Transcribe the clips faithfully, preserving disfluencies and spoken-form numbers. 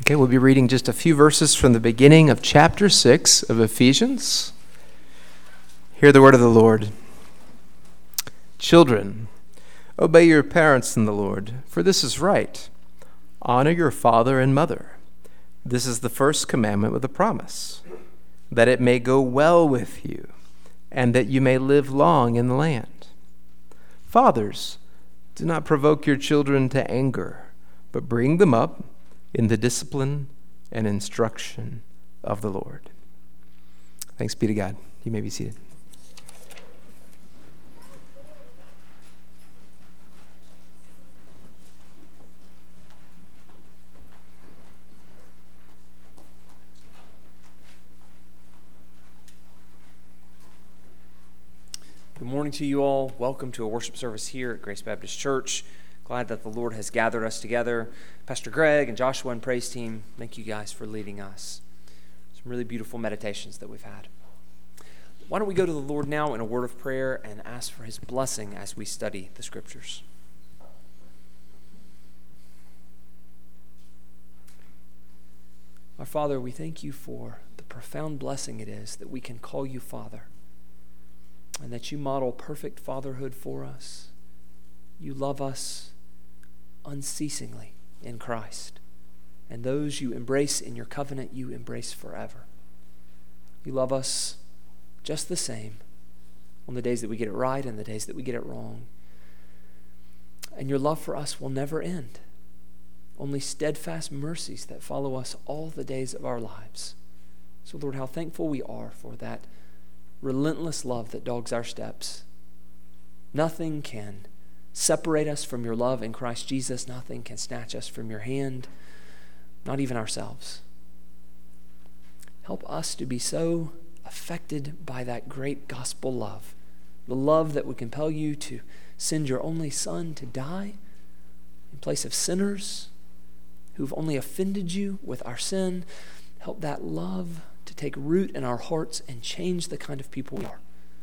Okay, we'll be reading just a few verses from the beginning of chapter six of Ephesians. Hear the word of the Lord. Children, obey your parents in the Lord, for this is right. Honor your father and mother. This is the first commandment with a promise, that it may go well with you, and that you may live long in the land. Fathers, do not provoke your children to anger, but bring them up in the discipline and instruction of the Lord. Thanks be to God. You may be seated. Good morning to you all. Welcome to a worship service here at Grace Baptist Church. Glad that the Lord has gathered us together. Pastor Greg and Joshua and praise team, thank you guys for leading us. Some really beautiful meditations that we've had. Why don't we go to the Lord now in a word of prayer and ask for his blessing as we study the scriptures. Our Father, we thank you for the profound blessing it is that we can call you Father, and that you model perfect fatherhood for us. You love us unceasingly in Christ, and those you embrace in your covenant, you embrace forever. You love us just the same on the days that we get it right and the days that we get it wrong. And your love for us will never end. Only steadfast mercies that follow us all the days of our lives. So Lord, how thankful we are for that relentless love that dogs our steps. Nothing can separate us from your love in Christ Jesus. Nothing can snatch us from your hand, not even ourselves. Help us to be so affected by that great gospel love, the love that would compel you to send your only Son to die in place of sinners who've only offended you with our sin. Help that love to take root in our hearts and change the kind of people we are.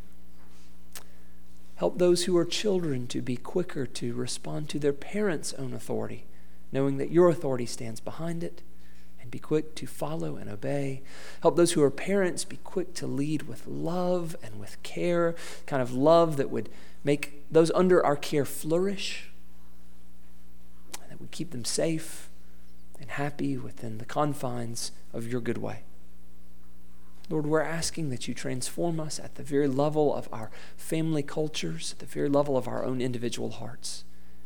Help those who are children to be quicker to respond to their parents' own authority, knowing that your authority stands behind it, and be quick to follow and obey. Help those who are parents be quick to lead with love and with care, kind of love that would make those under our care flourish, and that would keep them safe and happy within the confines of your good way. Lord, we're asking that you transform us at the very level of our family cultures, at the very level of our own individual hearts.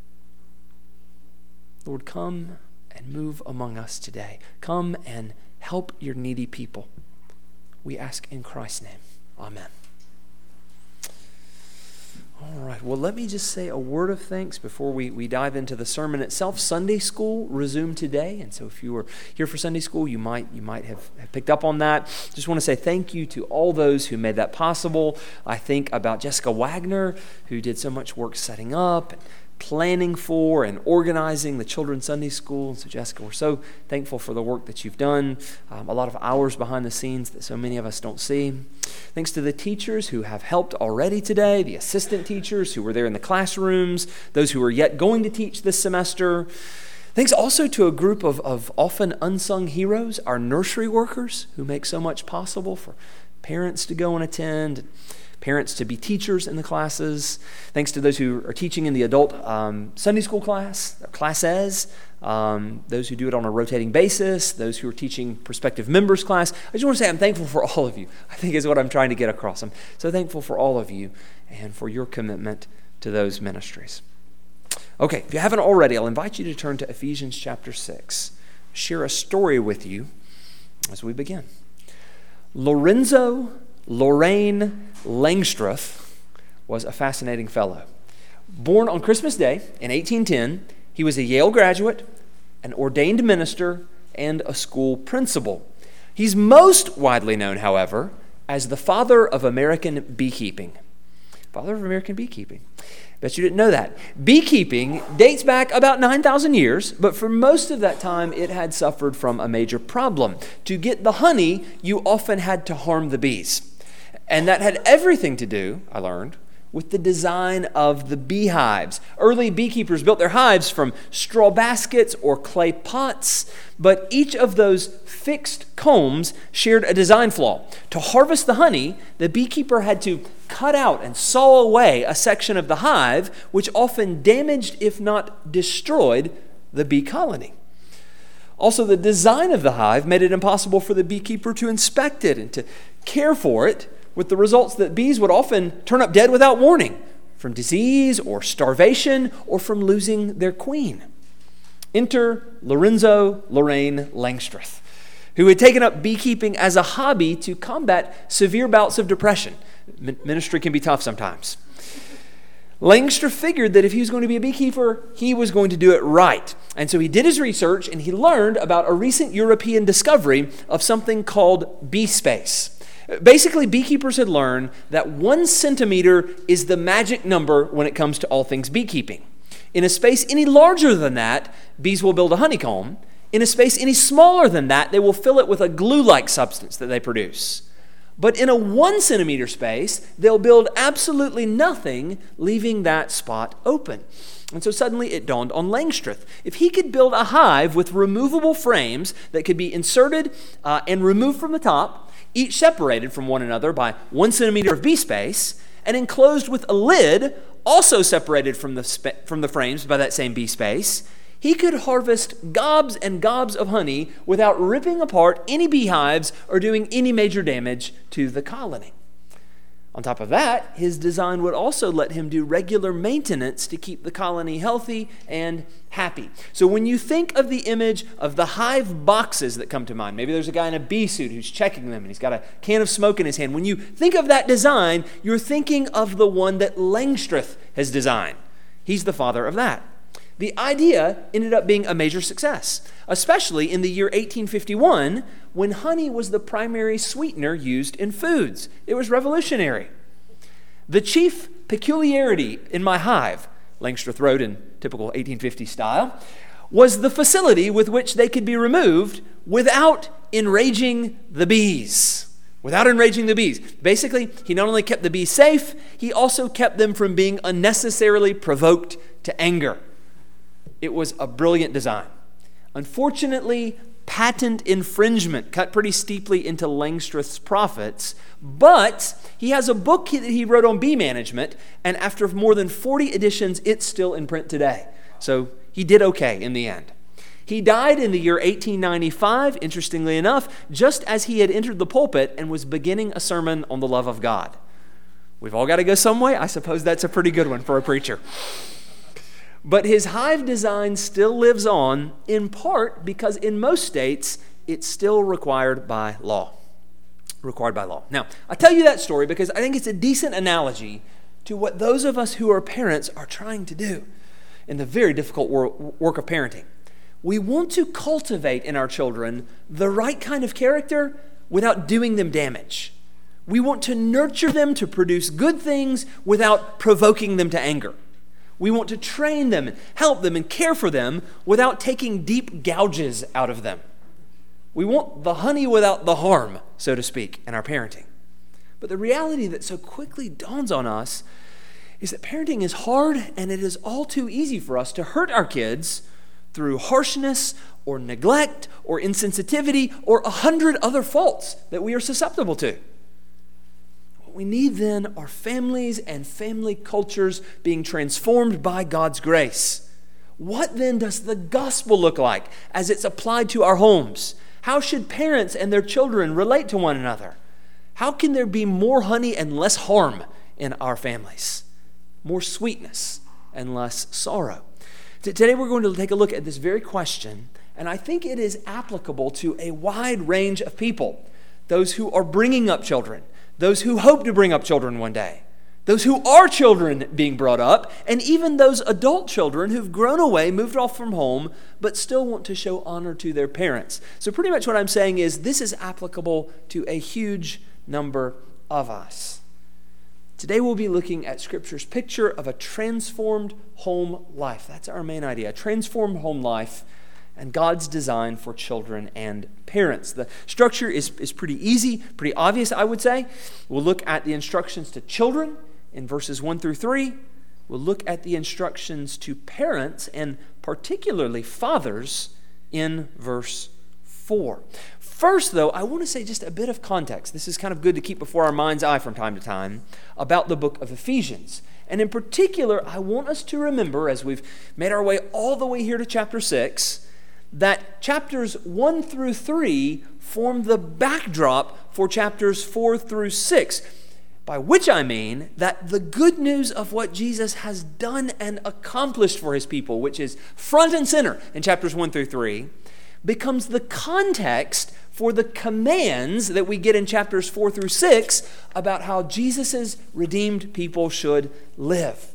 Lord, come and move among us today. Come and help your needy people. We ask in Christ's name. Amen. All right, well, let me just say a word of thanks before we, we dive into the sermon itself. Sunday school resumed today, and so if you were here for Sunday school, you might you might have, have picked up on that. Just want to say thank you to all those who made that possible. I think about Jessica Wagner, who did so much work setting up, planning for, and organizing the children's Sunday school. So Jessica, we're so thankful for the work that you've done. Um, a lot of hours behind the scenes that so many of us don't see. Thanks to the teachers who have helped already today, the assistant teachers who were there in the classrooms, those who are yet going to teach this semester. Thanks also to a group of, of often unsung heroes, our nursery workers, who make so much possible for parents to go and attend, parents to be teachers in the classes. Thanks to those who are teaching in the adult um, Sunday school class, classes, um, those who do it on a rotating basis, those who are teaching prospective members class. I just want to say I'm thankful for all of you, I think is what I'm trying to get across. I'm so thankful for all of you and for your commitment to those ministries. Okay, if you haven't already, I'll invite you to turn to Ephesians chapter six. Share a story with you as we begin. Lorenzo Lorraine Langstroth was a fascinating fellow. Born on Christmas Day in eighteen ten, he was a Yale graduate, an ordained minister, and a school principal. He's most widely known, however, as the father of American beekeeping. Father of American beekeeping. Bet you didn't know that. Beekeeping dates back about nine thousand years, but for most of that time, it had suffered from a major problem. To get the honey, you often had to harm the bees. And that had everything to do, I learned, with the design of the beehives. Early beekeepers built their hives from straw baskets or clay pots, but each of those fixed combs shared a design flaw. To harvest the honey, the beekeeper had to cut out and saw away a section of the hive, which often damaged, if not destroyed, the bee colony. Also, the design of the hive made it impossible for the beekeeper to inspect it and to care for it, with the results that bees would often turn up dead without warning from disease or starvation or from losing their queen. Enter Lorenzo Lorraine Langstreth, who had taken up beekeeping as a hobby to combat severe bouts of depression. Ministry can be tough sometimes. Langstreth figured that if he was going to be a beekeeper, he was going to do it right. And so he did his research and he learned about a recent European discovery of something called bee space. Basically, beekeepers had learned that one centimeter is the magic number when it comes to all things beekeeping. In a space any larger than that, bees will build a honeycomb. In a space any smaller than that, they will fill it with a glue-like substance that they produce. But in a one centimeter space, they'll build absolutely nothing, leaving that spot open. And so suddenly it dawned on Langstreth. If he could build a hive with removable frames that could be inserted uh, and removed from the top, each separated from one another by one centimeter of bee space, and enclosed with a lid, also separated from the, sp- from the frames by that same bee space, he could harvest gobs and gobs of honey without ripping apart any beehives or doing any major damage to the colony. On top of that, his design would also let him do regular maintenance to keep the colony healthy and happy. So when you think of the image of the hive boxes that come to mind, maybe there's a guy in a bee suit who's checking them and he's got a can of smoke in his hand. When you think of that design, you're thinking of the one that Langstreth has designed. He's the father of that. The idea ended up being a major success, especially in the year eighteen fifty-one, when honey was the primary sweetener used in foods. It was revolutionary. The chief peculiarity in my hive, Langstreth wrote in typical eighteen fifty style, was the facility with which they could be removed without enraging the bees. Without enraging the bees. Basically, he not only kept the bees safe, he also kept them from being unnecessarily provoked to anger. It was a brilliant design. Unfortunately, patent infringement cut pretty steeply into Langstreth's profits, but he has a book that he wrote on bee management, and after more than forty editions, it's still in print today. So he did okay in the end. He died in the year eighteen ninety-five, interestingly enough, just as he had entered the pulpit and was beginning a sermon on the love of God. We've all got to go some way. I suppose that's a pretty good one for a preacher. But his hive design still lives on, in part because in most states, it's still required by law. Required by law. Now, I tell you that story because I think it's a decent analogy to what those of us who are parents are trying to do in the very difficult work of parenting. We want to cultivate in our children the right kind of character without doing them damage. We want to nurture them to produce good things without provoking them to anger. We want to train them and help them and care for them without taking deep gouges out of them. We want the honey without the harm, so to speak, in our parenting. But the reality that so quickly dawns on us is that parenting is hard, and it is all too easy for us to hurt our kids through harshness or neglect or insensitivity or a hundred other faults that we are susceptible to. What we need then are families and family cultures being transformed by God's grace. What then does the gospel look like as it's applied to our homes? How should parents and their children relate to one another? How can there be more honey and less harm in our families? More sweetness and less sorrow. Today we're going to take a look at this very question, and I think it is applicable to a wide range of people. Those who are bringing up children, those who hope to bring up children one day, those who are children being brought up, and even those adult children who've grown away, moved off from home, but still want to show honor to their parents. So pretty much what I'm saying is this is applicable to a huge number of us. Today we'll be looking at Scripture's picture of a transformed home life. That's our main idea, a transformed home life and God's design for children and parents. The structure is, is pretty easy, pretty obvious, I would say. We'll look at the instructions to children, in verses one through three. We'll look at the instructions to parents and particularly fathers in verse four. First, though, I want to say just a bit of context. This is kind of good to keep before our mind's eye from time to time about the book of Ephesians. And in particular, I want us to remember, as we've made our way all the way here to chapter six, that chapters one through three form the backdrop for chapters four through six. By which I mean that the good news of what Jesus has done and accomplished for his people, which is front and center in chapters one through three, becomes the context for the commands that we get in chapters four through six about how Jesus' redeemed people should live.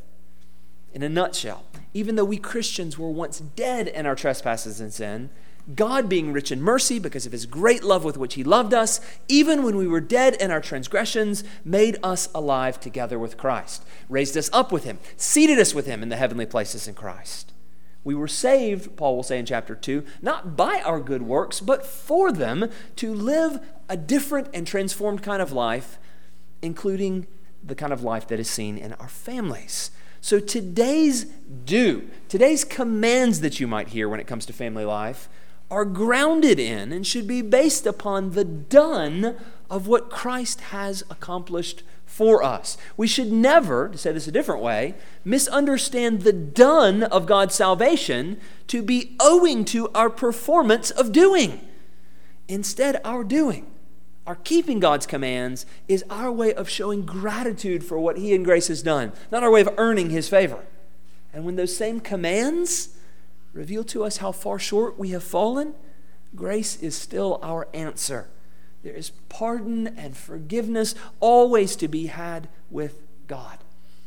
In a nutshell, even though we Christians were once dead in our trespasses and sin, God, being rich in mercy because of his great love with which he loved us, even when we were dead in our transgressions, made us alive together with Christ, raised us up with him, seated us with him in the heavenly places in Christ. We were saved, Paul will say in chapter two, not by our good works, but for them, to live a different and transformed kind of life, including the kind of life that is seen in our families. So today's do, today's commands that you might hear when it comes to family life, are grounded in and should be based upon the done of what Christ has accomplished for us. We should never, to say this a different way, misunderstand the done of God's salvation to be owing to our performance of doing. Instead, our doing, our keeping God's commands, is our way of showing gratitude for what he in grace has done, not our way of earning his favor. And when those same commands reveal to us how far short we have fallen, grace is still our answer. There is pardon and forgiveness always to be had with God.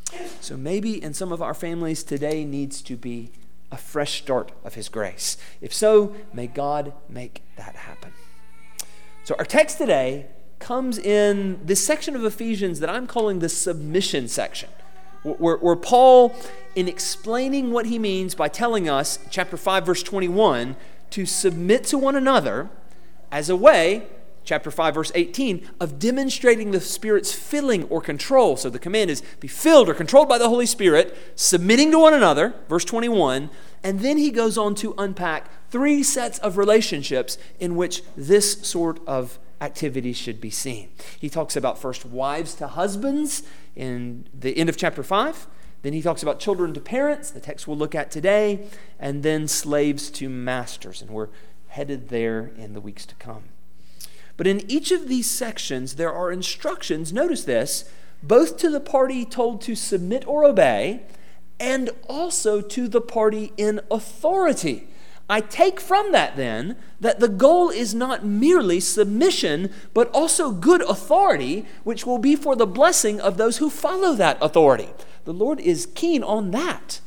So maybe in some of our families today needs to be a fresh start of his grace. If so, may God make that happen. So our text today comes in this section of Ephesians that I'm calling the submission section, where, where Paul, in explaining what he means by telling us, chapter five, verse twenty-one, to submit to one another as a way, chapter five, verse eighteen, of demonstrating the Spirit's filling or control. So the command is be filled or controlled by the Holy Spirit, submitting to one another, verse twenty-one, and then he goes on to unpack three sets of relationships in which this sort of activity should be seen. He talks about first wives to husbands in the end of chapter five. Then he talks about children to parents, the text we'll look at today, and then slaves to masters. And we're headed there in the weeks to come. But in each of these sections, there are instructions, notice this, both to the party told to submit or obey, and also to the party in authority. I take from that then that the goal is not merely submission, but also good authority, which will be for the blessing of those who follow that authority. The Lord is keen on that.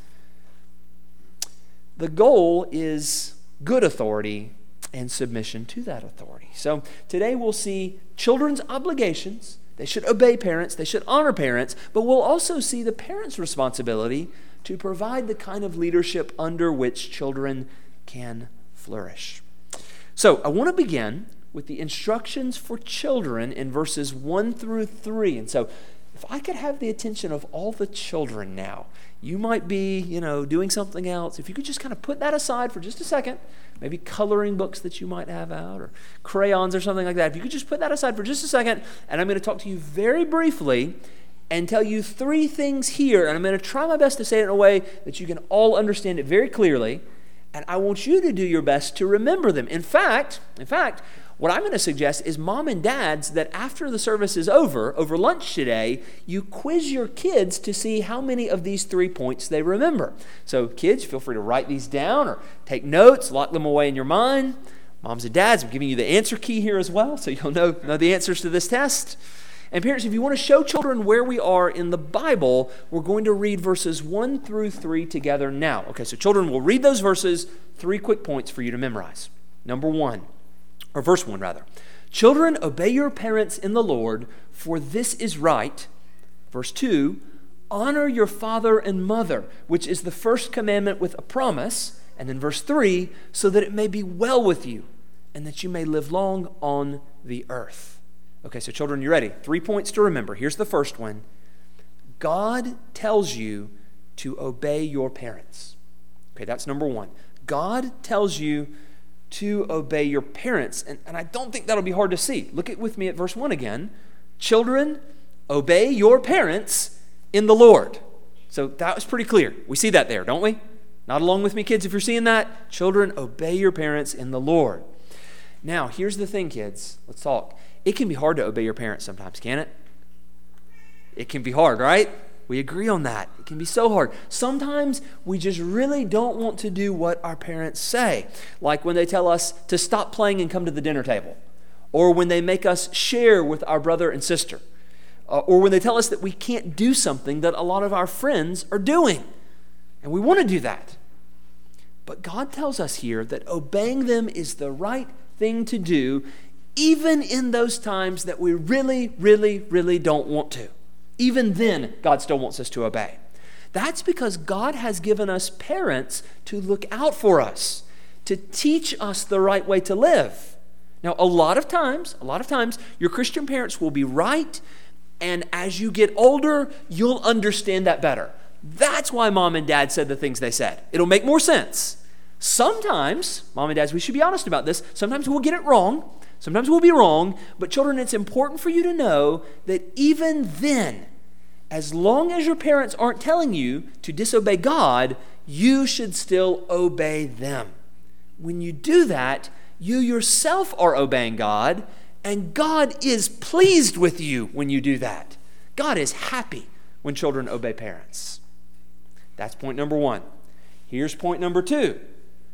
The goal is good authority and submission to that authority. So today we'll see children's obligations. They should obey parents, they should honor parents, but we'll also see the parents' responsibility to provide the kind of leadership under which children can flourish. So I want to begin with the instructions for children in verses one through three. And so if I could have the attention of all the children now, you might be, you know, doing something else. If you could just kind of put that aside for just a second, maybe coloring books that you might have out or crayons or something like that. If you could just put that aside for just a second, and I'm going to talk to you very briefly and tell you three things here, and I'm going to try my best to say it in a way that you can all understand it very clearly, and I want you to do your best to remember them. In fact, in fact, what I'm going to suggest is mom and dads that after the service is over, over lunch today, you quiz your kids to see how many of these three points they remember. So kids, feel free to write these down or take notes, lock them away in your mind. Moms and dads, I'm giving you the answer key here as well, so you'll know, know the answers to this test. And parents, if you want to show children where we are in the Bible, we're going to read verses one through three together now. Okay, so children will read those verses, three quick points for you to memorize. Number one, or verse one rather. Children, obey your parents in the Lord, for this is right. Verse two, honor your father and mother, which is the first commandment with a promise. And then verse three, so that it may be well with you and that you may live long on the earth. Okay, so children, you ready? Three points to remember. Here's the first one. God tells you to obey your parents. Okay, that's number one. God tells you to obey your parents. And, and I don't think that'll be hard to see. Look at with me at verse one again. Children, obey your parents in the Lord. So that was pretty clear. We see that there, don't we? Not along with me, kids, if you're seeing that. Children, obey your parents in the Lord. Now, here's the thing, kids. Let's talk. It can be hard to obey your parents sometimes, can it? It can be hard, right? We agree on that. It can be so hard. Sometimes we just really don't want to do what our parents say, like when they tell us to stop playing and come to the dinner table, or when they make us share with our brother and sister, uh, or when they tell us that we can't do something that a lot of our friends are doing, and we want to do that. But God tells us here that obeying them is the right thing to do, even in those times that we really, really, really don't want to. Even then, God still wants us to obey. That's because God has given us parents to look out for us, to teach us the right way to live. Now, a lot of times, a lot of times, your Christian parents will be right, and as you get older, you'll understand that better. That's why mom and dad said the things they said. It'll make more sense. Sometimes, mom and dads, we should be honest about this, sometimes we'll get it wrong. Sometimes we'll be wrong, but children, it's important for you to know that even then, as long as your parents aren't telling you to disobey God, you should still obey them. When you do that, you yourself are obeying God, and God is pleased with you when you do that. God is happy when children obey parents. That's point number one. Here's point number two.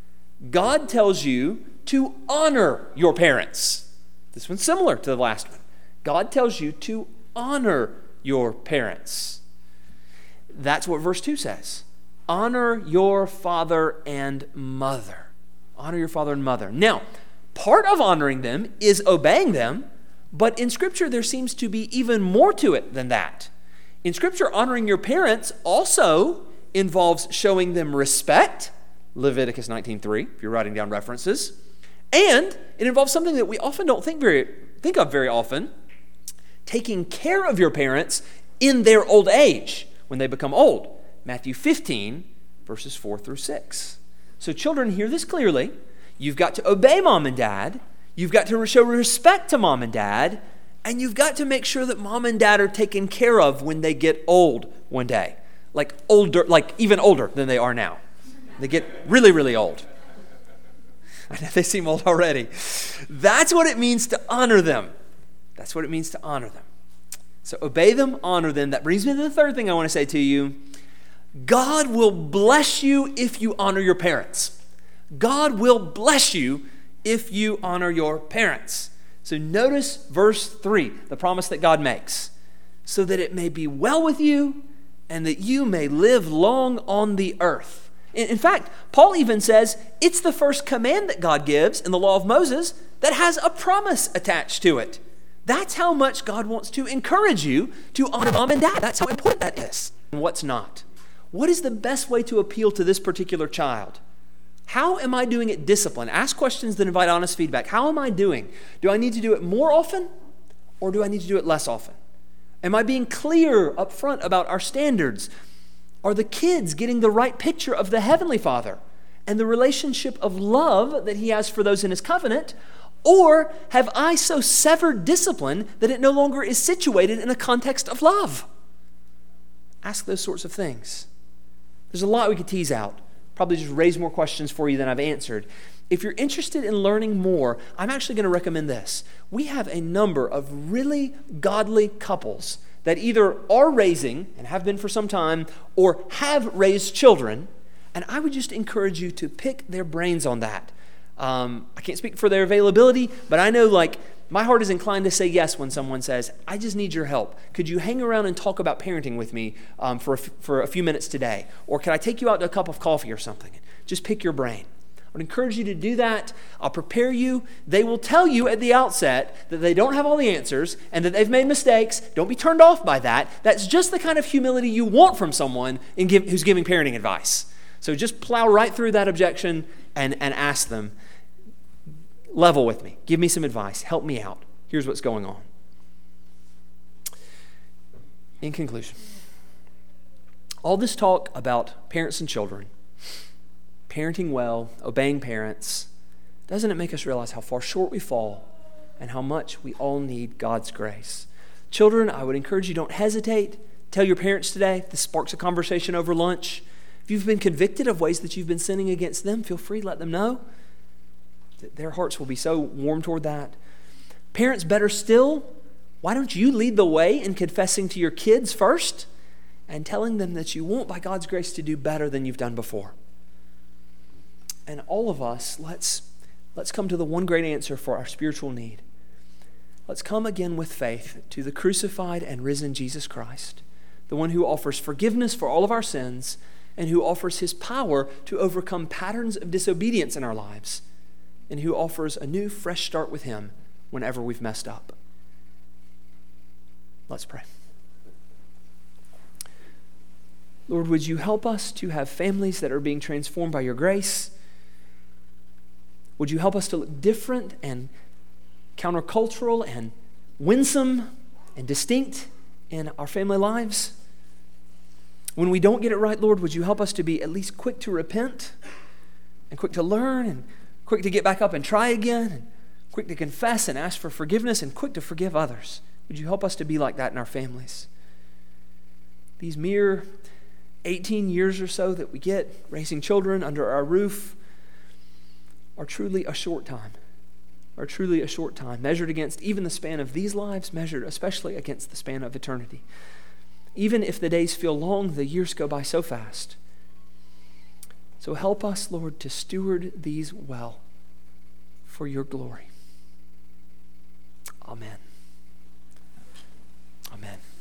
God tells you to honor your parents. This one's similar to the last one. God tells you to honor your parents. That's what verse two says. Honor your father and mother. Honor your father and mother. Now, part of honoring them is obeying them, but in Scripture there seems to be even more to it than that. In Scripture, honoring your parents also involves showing them respect. Leviticus nineteen three, if you're writing down references. And it involves something that we often don't think very think of very often, taking care of your parents in their old age when they become old. Matthew fifteen, verses four through six. So children, hear this clearly. You've got to obey mom and dad. You've got to show respect to mom and dad. And you've got to make sure that mom and dad are taken care of when they get old one day. Like older, like even older than they are now. They get really, really old. I know they seem old already. That's what it means to honor them. That's what it means to honor them. So obey them, honor them. That brings me to the third thing I want to say to you. God will bless you if you honor your parents. God will bless you if you honor your parents. So notice verse three, the promise that God makes. So that it may be well with you and that you may live long on the earth. In fact, Paul even says it's the first command that God gives in the law of Moses that has a promise attached to it. That's how much God wants to encourage you to honor mom and dad. That's how important that is. And what's not? What is the best way to appeal to this particular child? How am I doing at discipline? Ask questions that invite honest feedback. How am I doing? Do I need to do it more often or do I need to do it less often? Am I being clear up front about our standards? Are the kids getting the right picture of the Heavenly Father and the relationship of love that He has for those in His covenant? Or have I so severed discipline that it no longer is situated in a context of love? Ask those sorts of things. There's a lot we could tease out. Probably just raise more questions for you than I've answered. If you're interested in learning more, I'm actually going to recommend this. We have a number of really godly couples that either are raising and have been for some time or have raised children, and I would just encourage you to pick their brains on that. Um, I can't speak for their availability, but I know like my heart is inclined to say yes when someone says, I just need your help. Could you hang around and talk about parenting with me um, for, a f- for a few minutes today? Or could I take you out to a cup of coffee or something? Just pick your brain. I would encourage you to do that. I'll prepare you. They will tell you at the outset that they don't have all the answers and that they've made mistakes. Don't be turned off by that. That's just the kind of humility you want from someone in give, who's giving parenting advice. So just plow right through that objection and, and ask them, level with me. Give me some advice. Help me out. Here's what's going on. In conclusion, All this talk about parents and children, parenting well, obeying parents, doesn't it make us realize how far short we fall and how much we all need God's grace? Children, I would encourage you, don't hesitate. Tell your parents today. This sparks a conversation over lunch. If you've been convicted of ways that you've been sinning against them, feel free to let them know. Their hearts will be so warm toward that. Parents, better still, why don't you lead the way in confessing to your kids first and telling them that you want, by God's grace, to do better than you've done before? And all of us, let's, let's come to the one great answer for our spiritual need. Let's come again with faith to the crucified and risen Jesus Christ, the one who offers forgiveness for all of our sins and who offers his power to overcome patterns of disobedience in our lives, and who offers a new, fresh start with him whenever we've messed up. Let's pray. Lord, would you help us to have families that are being transformed by your grace? Would you help us to look different and countercultural and winsome and distinct in our family lives? When we don't get it right, Lord, would you help us to be at least quick to repent and quick to learn and quick to get back up and try again and quick to confess and ask for forgiveness and quick to forgive others? Would you help us to be like that in our families? These mere eighteen years or so that we get raising children under our roof are truly a short time, are truly a short time, measured against even the span of these lives, measured especially against the span of eternity. Even if the days feel long, the years go by so fast. So help us, Lord, to steward these well for your glory. Amen. Amen.